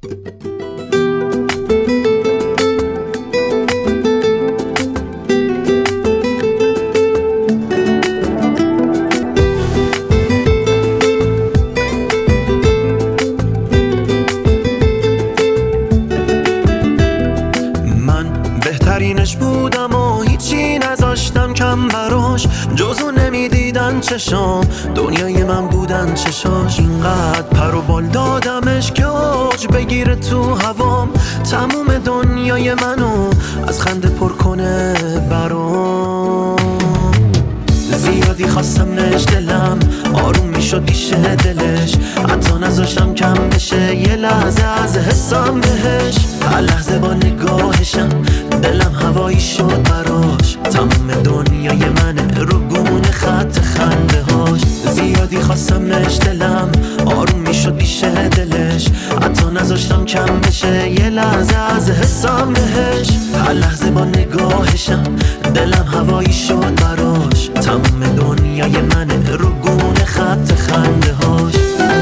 بهترینش بودم و هیچی نذاشتم کم براش، جزو نمیدیدن چشام، دنیای من بودن چشاش. اینقدر پر و بال دادمش که اوج بگیره تو هوام، تموم دنیای منو از خنده پر کنه برام. زیادی خواستم نش دلم آروم میشد پیشه دلش، حتی نذاشتم کم بشه یه لحظه از حسم بهش. هر لحظه با نگاهشم دلم هوایی شد براش، تمام دنیای منه رو گونه خط خنده هاش. زیادی خواستم نش دلم آروم میشد پیشه دلش، حتی نذاشتم کم بشه یه لحظه از حسم بهش. هر لحظه با نگاهشم دلم هوایی شد براش، تمام دنیای منه رو گونه خط خنده هاش.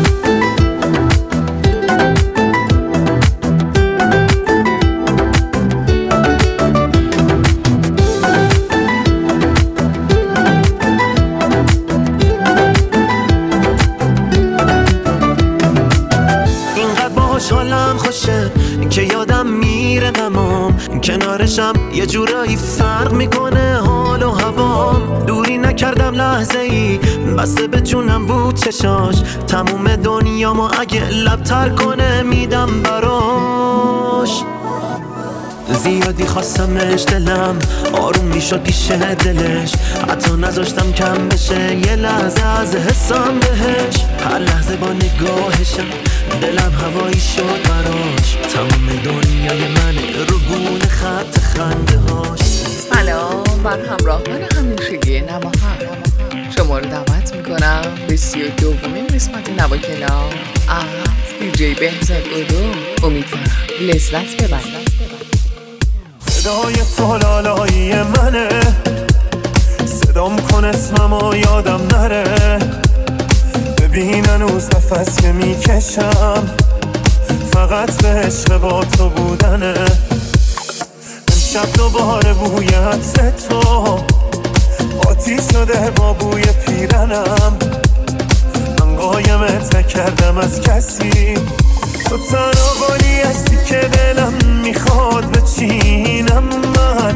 حالم خوشه که یادم میره غمام، کنارشم یه جورایی فرق میکنه حال و هوام. دوری نکردم لحظه ای، بسته به جونم بود چشاش، تموم دنیامو اگه لبتر کنه میدم براش. زیادی خواستمش دلم آروم میشد پیشه دلش، حتی نذاشتم کم بشه یه لحظه از حسم بهش. هر لحظه با نگاهشم دلم هوایی شد براش، تمام دنیای من رو گونه خط خنده هاش. سلام بر همراهان همیشگی نواها، شما رو دعوت میکنم به 32مین قسمت نوا کلاب از دیجی بهزاد اولو. امیدوارم لذت ببرید. صدای تو لالایی منه، صدام کن اسممو یادم نره. ببین هنوز نفس که میکشم فقط به عشق با تو بودنه. امشب دوباره بوی عطر تو قاطی شده با بوی پیرنم. من قایمت نکردم از کسی، تو تنها گلی هستی که دلم میخواد بچینم. من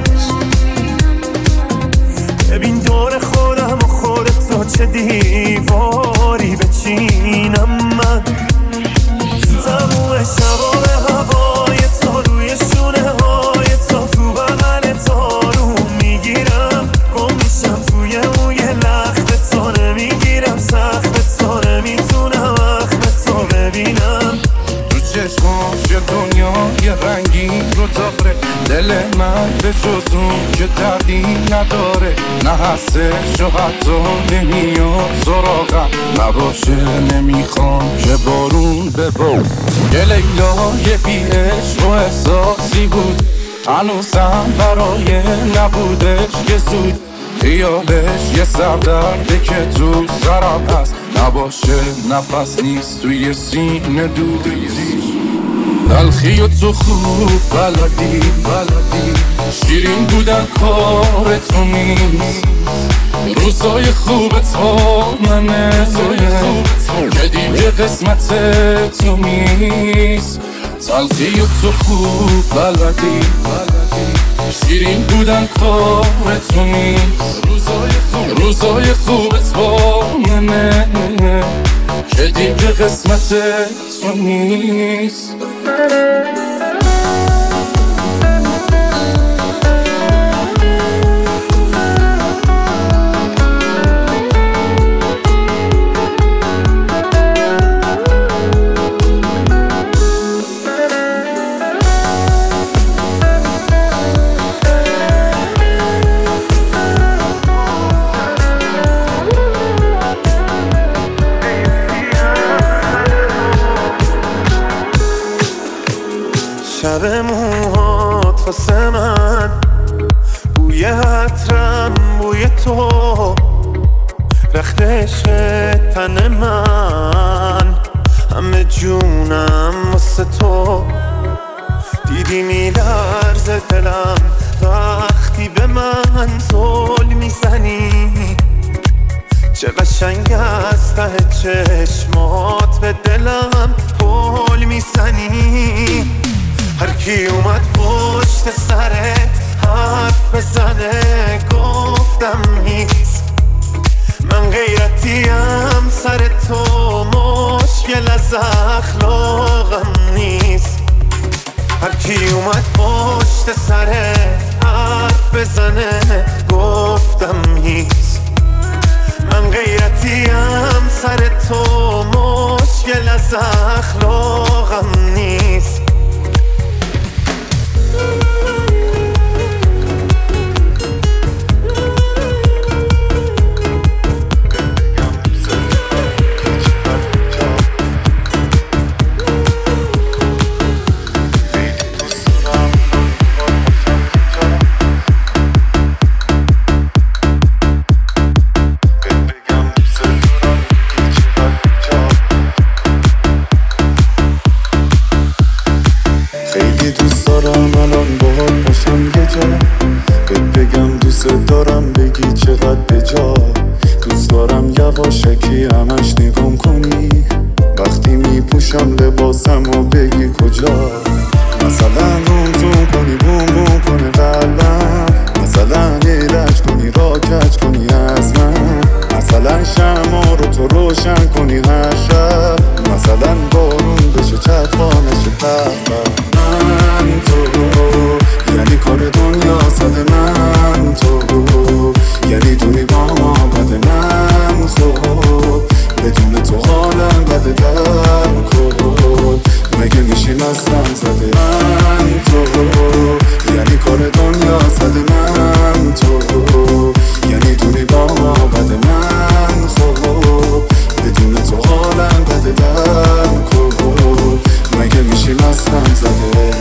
ببین دور خودم و خودتو چه دیواری بچینم. من تموم شبا به هوای تو روی شونه های تو بغل تارو میگیرم. گم میشم توی اون یه لخت تو نمیگیرم، سخت تو نمیتونم وقت تو ببینم. چشماش دنیای رنگین رو داره، دل من به جز اون که دردی نداره. نه هستش و حتی نمیاد سراغم، نباشه نمیخوام که بارون ببار. یه لیلای بی عشق و احساسی بود، هنوزم برای نبودش که زود. خیالش یه سردرده که تو سرم هست، نباشه نفس نیست توی سینه دوری. تلخی و تو خوب بلدی، شیرین بودن کار تو نیست. روزای خوبت با منه که دیگه قسمت تو نیست. تلخی و تو خوب بلدی، شیرین بودن کار تو نیست. روزای خوبت با منه که دیگه قسمت تو نیست. شب موهات واسه من بوی عطرم، بوی تو رخت عشق تن من. همه جونم واسه واسه تو. دیدی میلرزه دلم وقتی به من زل میزنی، چه قشنگ از ته چشمات به دلم پل میزنی. هر کی اومد پشت سرت حرف بزنه گفتم نیست، من غیرتیم سر تو مشکل از اخلاقم نیست. هر کی اومد پشت سرت حرف بزنه گفتم نیست، من غیرتیم سر تو مشکل از اخلاقم نیست. یواشکی همش نگم کنی وقتی میپوشم لباسم و بگی کجا. مثلا روم زوم کنی بوم بوم کنه قلبم، مثلا ایرج کنی را کج کنی از من، مثلا شمع رو تو روشن کنی هر شب، مثلا بارون بشه چطفا نشه تخت. من تو یعنی کار دنیا صد من تو، یعنی دوری با ما بد من خوب، بدون تو حالم بده در کن، مگه میشی مستم زده. من تو یعنی کار دنیا صد من تو، یعنی دوری با ما بد من خوب، بدون تو حالم بده در کن، مگه میشی مستم زده.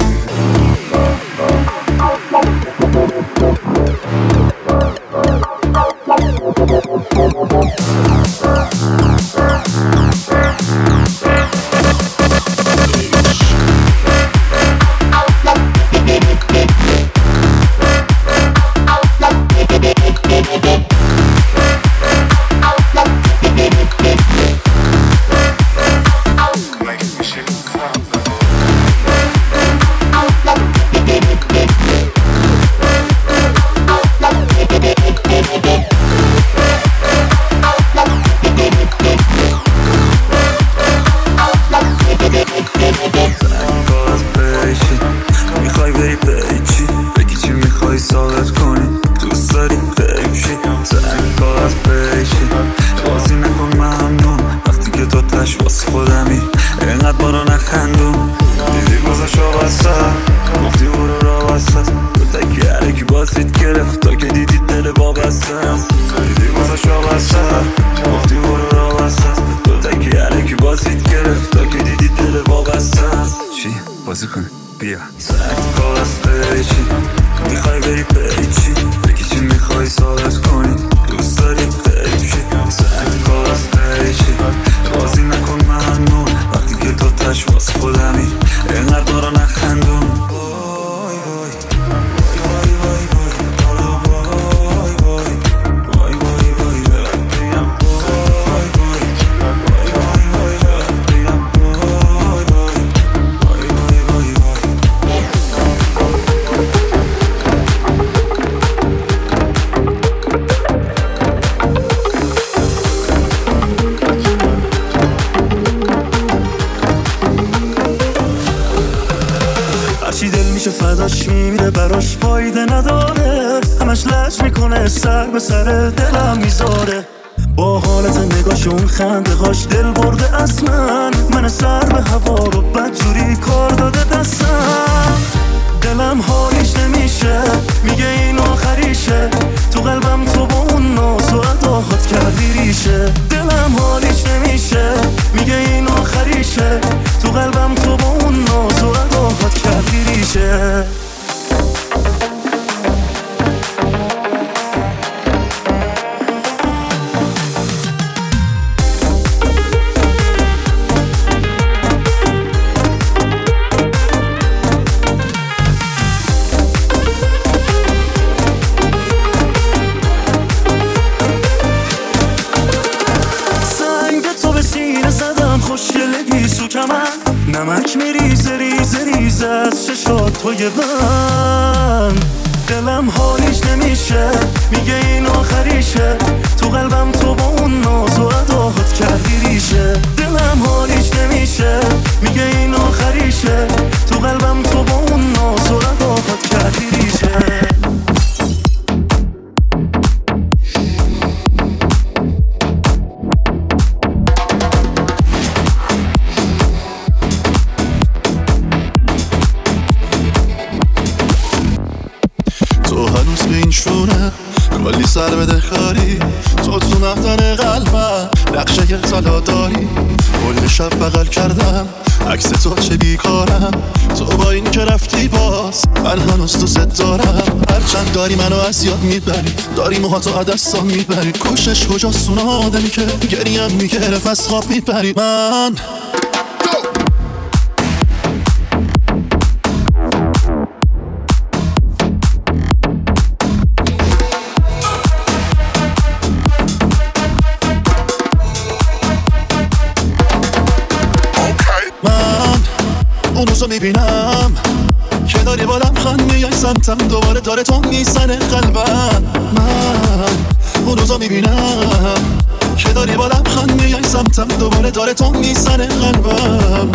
فداش میمیره براش فایده نداره، همش لج میکنه سر به سر دلم میذاره، با حالت نگاش اون خنده هاش دل برده از من سر به هوا رو بدجوری کار داده دستم. دلم حالیش نمیشه میگه این آخریشه، تو قلبم تو با اون ناز و اداهات کردی ریشه. دلم حالیش نمیشه میگه این آخریشه، تو قلبم تو با اون ناز و اداهات کردی ریشه. نمک میریزه ریزه ریزه از چشات توی من. دلم حالیش نمیشه میگه این آخریشه، تو قلبم تو با اون ناز و اداهات کردی ریشه. دلم حالیش نمیشه میگه این آخریشه، تو قلبم تو با اون ناز و اداهات کردی ریشه. تو هنوز به این شونه کلی سر بده خاری، تو نفتن قلبم نقشه غلا داری. کل شب بغل کردم عکس تو چه بیکارم، تو با این که رفتی باز من هنوز تو ست دارم. هرچند داری منو از یاد میبری، داری موهاتو از دستام میبری. کوشش کجاست اون آدمی که گریم میگرف از خواب میبری. من اون روزو میبینم که داری با لبخند میای سمتم، دوباره داره تو میزنه قلبم. من اون روزو میبینم که داری با لبخند میای سمتم، دوباره داره تو میزنه قلبم.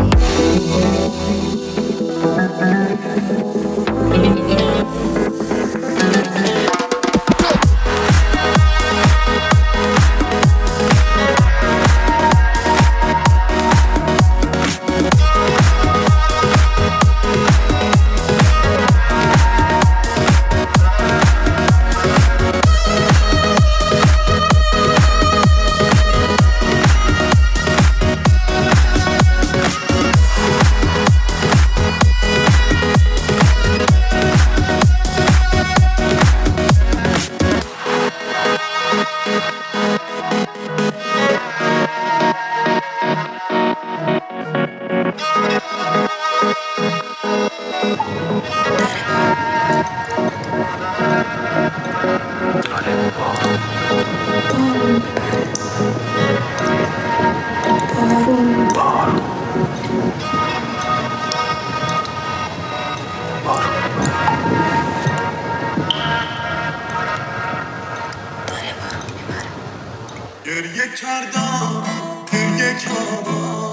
گریه کردم گریه کردم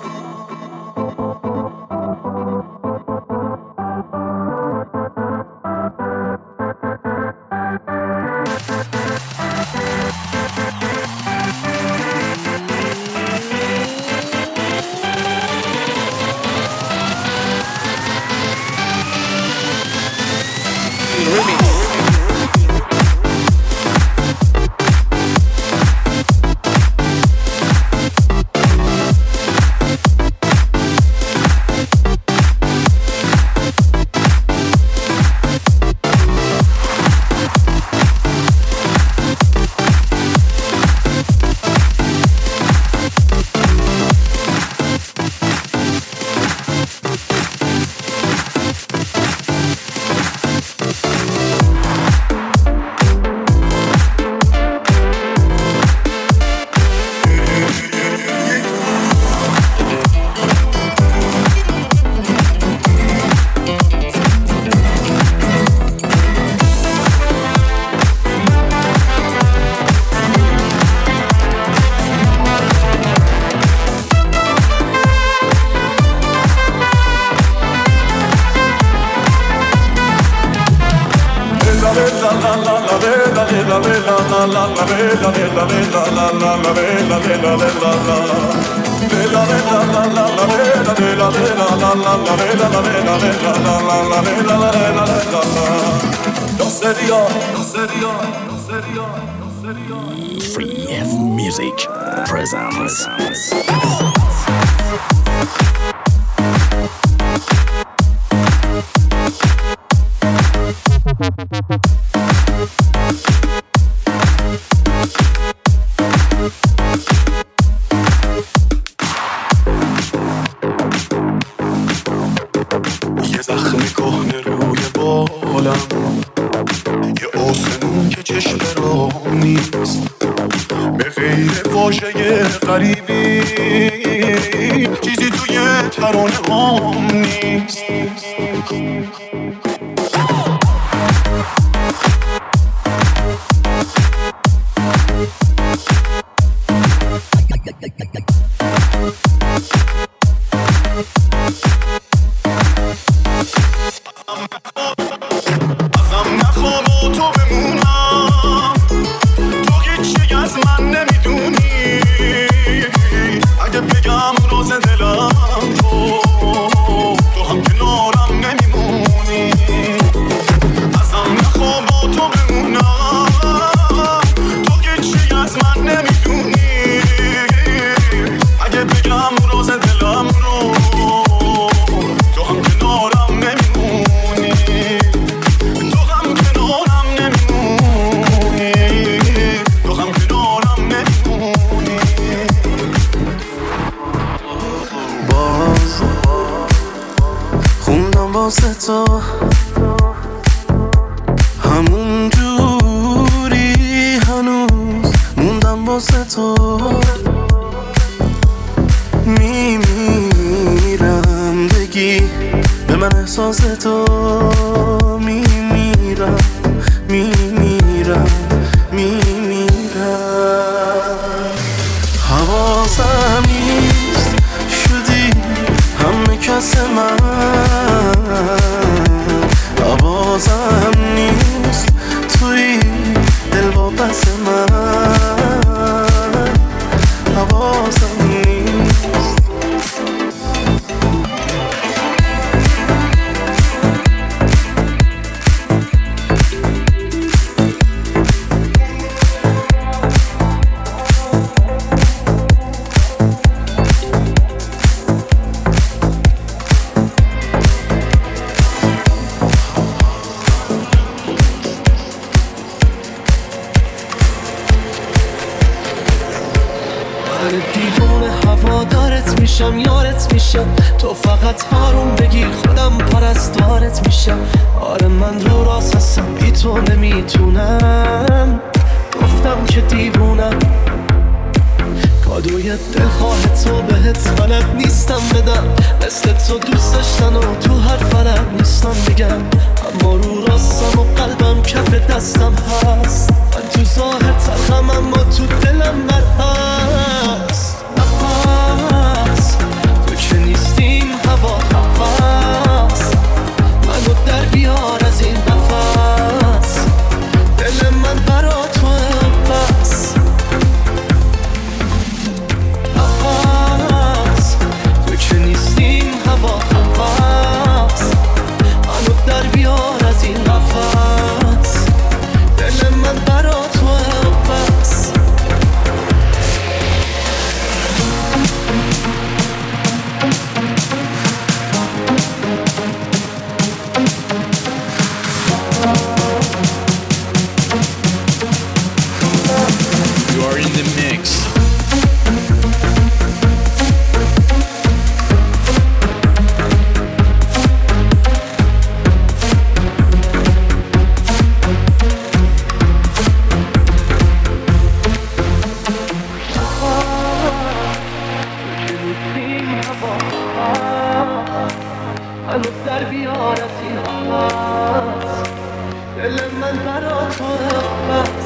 Free F Music presents. یه زخم کهنه روی بالم، یه آسمون که چشم را نیست، به غیر واژه غریبی چیزی توی ترانه هم نیست. ازم نخوا با تو بمونم، تو هیچی از من نمیدونی. اگه بگم راز دلم تو هم کنارم نمیمونی. ازم نخوا با تو بمونم، تو هیچی از من نمیدونی. اگه بگم راز دلم رو تو هم کنارم نمیمونی. تو هم کنارم نمیمونی. تو هم کنارم نمیمونی. باز خوندم واسه تو همون جوری هنوز موندم واسه تو. میمیرم بگی به من احساس تو. میمیرم میمیرم میمیرم. حواسم نیست شدی همه کس من. حواسم نیست توی دل با پس من. حواسم نیست. دیوونه هوادارت میشم، یارت میشم. تو فقط هارون بگی خودم پرستارت میشم. آره من رو راست هستم، بی تو نمیتونم. گفتم که دیوونم، کادوی دلخواه تو بهت بلد نیستم بدم. مثل تو دوست داشتن و تو هر فرق نیستم بگم. اما رو راستم و قلبم کف دستم هست. من تو ظاهر تلخم اما تو دلم برهست. نفس تو که نیستیم هوا نفس. منو در بیار از این نفس. دل من برا تو بس. نفس تو که نیستیم هوا نفس. منو در بیار از این نفس. دل من برا تو بس. You are in the mix. منو در بیار از این نفس. دل من برا تو بس.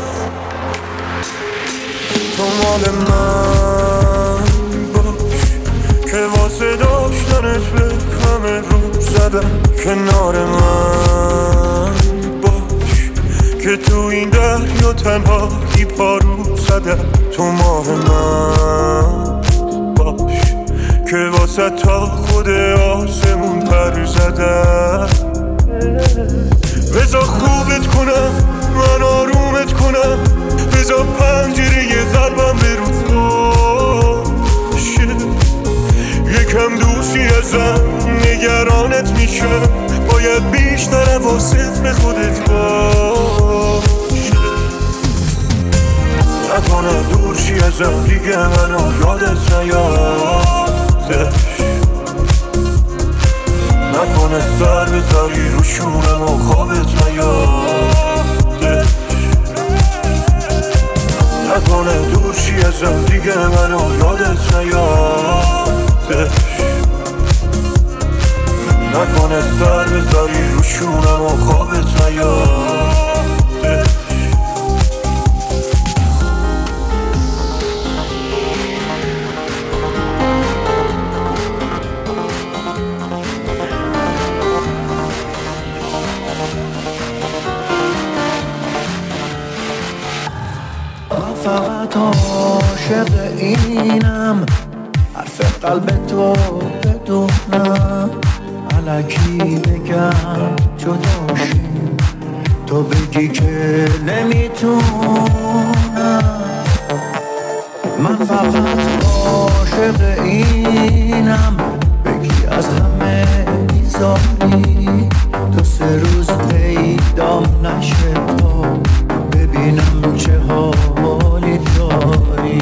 تو مال من باش که واسه داشتنت به همه رو زدم. کنار من باش که تو این دریا تنهایی پارو زدم. تو ماه من باش که واسه تا خود آسمون پر زدم. بذار خوبت کنم، من آرومت کنم. بذار پنجره قلبم به رو باشه. یکم دوستی ازم نگرانت میشم. باید بیشتر حواست به خودت باشه. نکنه دورشی ازم دیگه منو یادت نیادش. نکنه سر بذاری رو شونم و خوابت نیادش. نکنه دورشی ازم دیگه منو یادت نیادش. نکنه سر بذاری روشونم و خوابت نیاد. من فقط عاشق اینم، حرف قلب تو بدونم، الکی بگم جداشیم تو بگی که نمیتونم. من فقط عاشق اینم، بگی از همه میذاری تو 3 روز پیدام نشه تا ببینم چه حالی داری.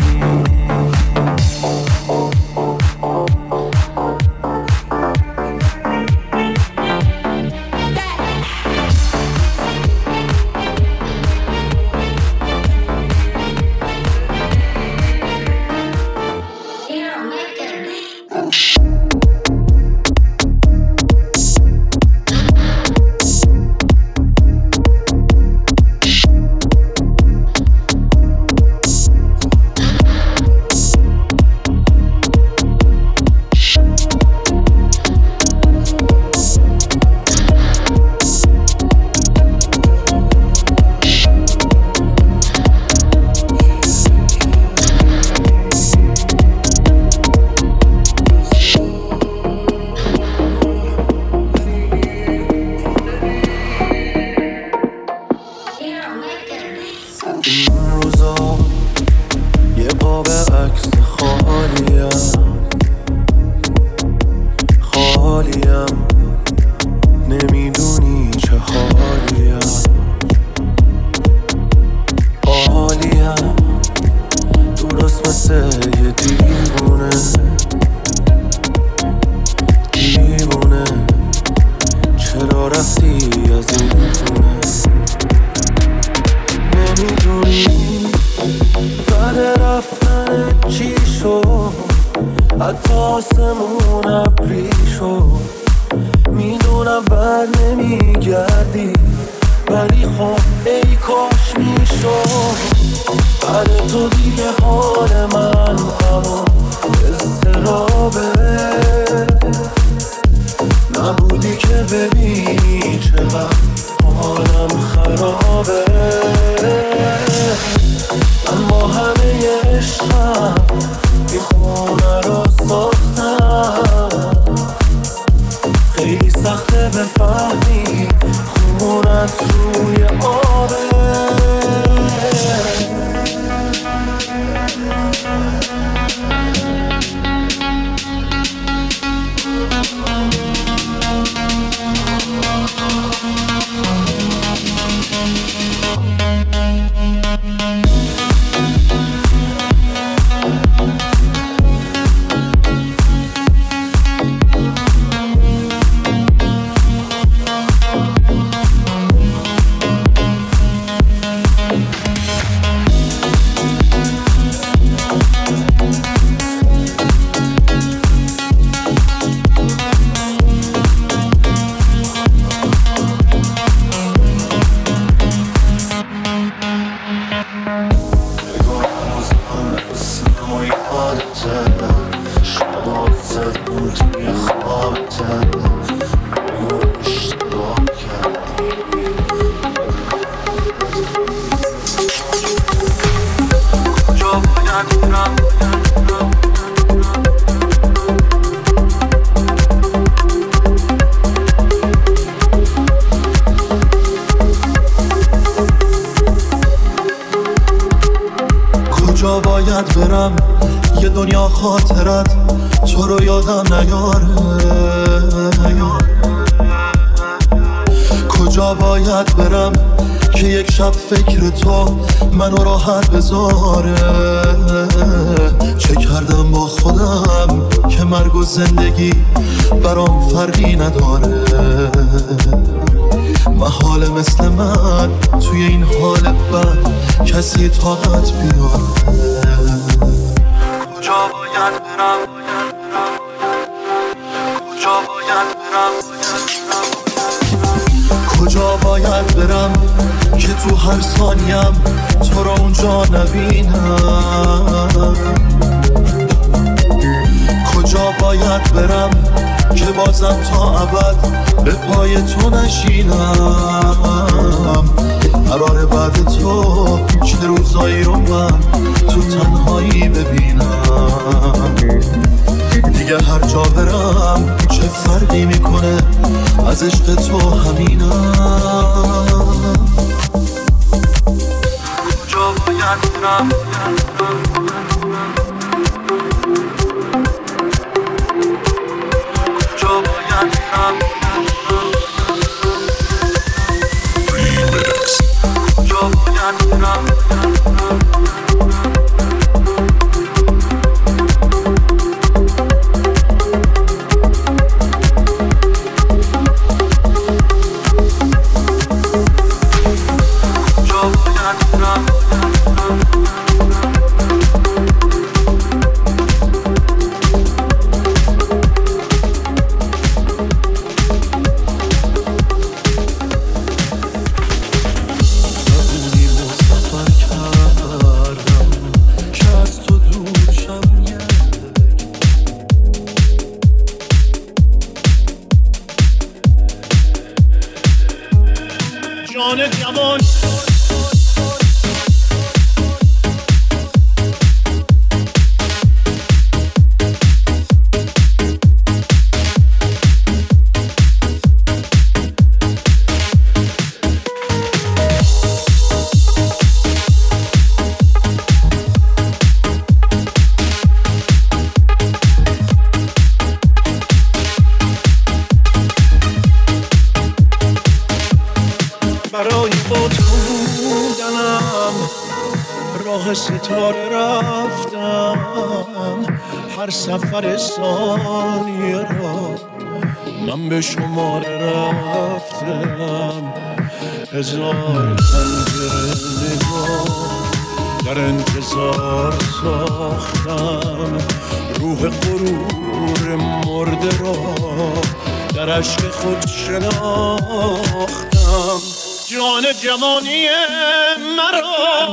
کجا باید برم یه دنیا خاطرت تو رو یادم نیاره. کجا باید برم که یک شب فکر تو منو راحت بذاره. چه کردم با خودم که مرگ و زندگی برام فرقی نداره. محال مثل من توی این حال بد کسی طاقت بیاره. کجا باید برم کجا باید برم که تو هر ثانیم تو را اونجا نبینم؟ کجا باید برم که بازم تا ابد به پای تو نشینم؟ قرار بعد تو چه روزایی رو من تو تنهایی ببینم؟ دیگه هر جا برم چه فرقی میکنه از عشق تو همینم. کجا باید برم کجا باید برم کجا باید برم برای خود خوندنم راه ستاره رفتم، هر سفر ثانیه را من به شماره رفتم. هزار پنجره نگاه در انتظار ساختم، روح غرور مرده را در عشق خود شناختم. جان جوانی مرا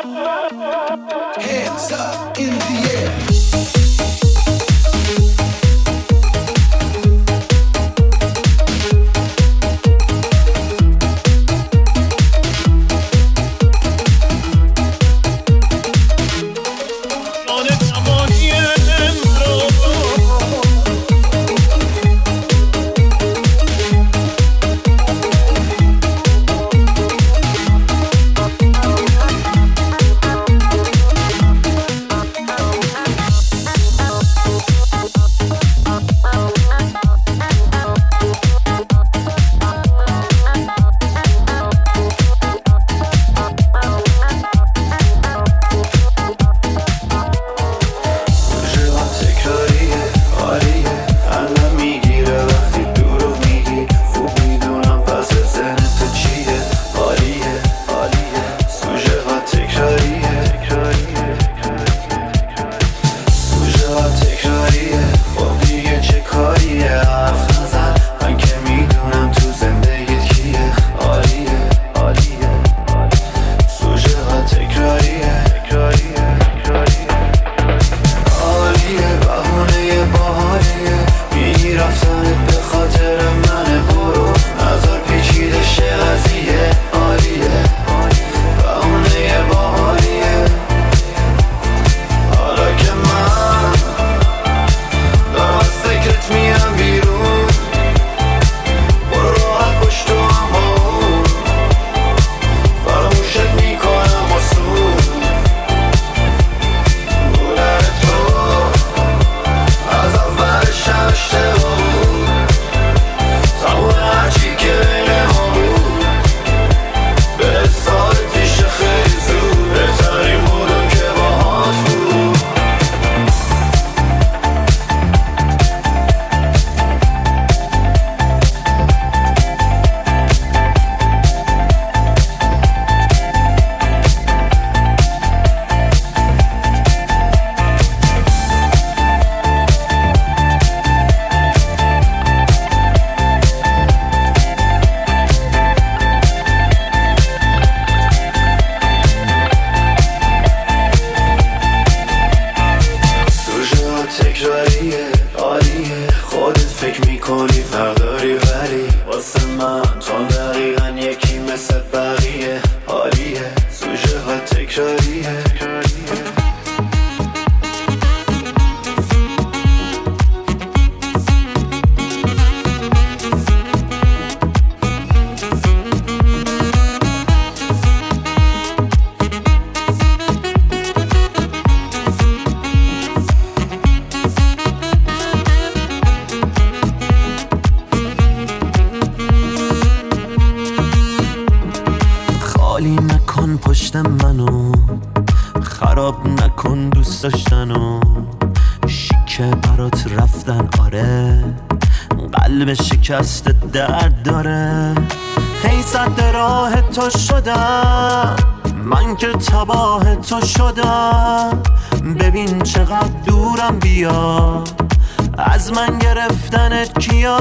Hands up in the air. فرق داری ولی واسه من تو دقیقا یکی مثل بقیه حالیه سوژه ها تکراریه خالی نکن پشت منو خراب نکن دوست داشتنو شیکه برات رفتن آره قلب شکست درد داره هی صد راه تو شدم من که تباه تو شدم ببین چقدر دورم بیا از من گرفتنت کیا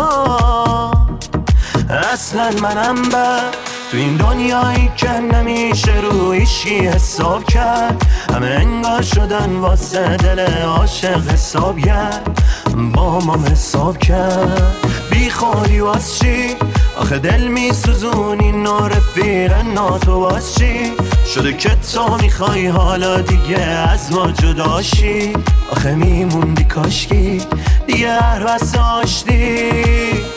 اصلا منم تو این دنیایی که نمیشه رو هیچی حساب کرد همه انگار شدن واسه دل عاشق حساب کرد با ما حساب کرد بی خودی واس چی آخه دل میسوزونی نارفیق ناتو واس چی شده که تو میخوای حالا دیگه از ما جداشی آخه میموندی کاشکی دیگه هر واسه آشتی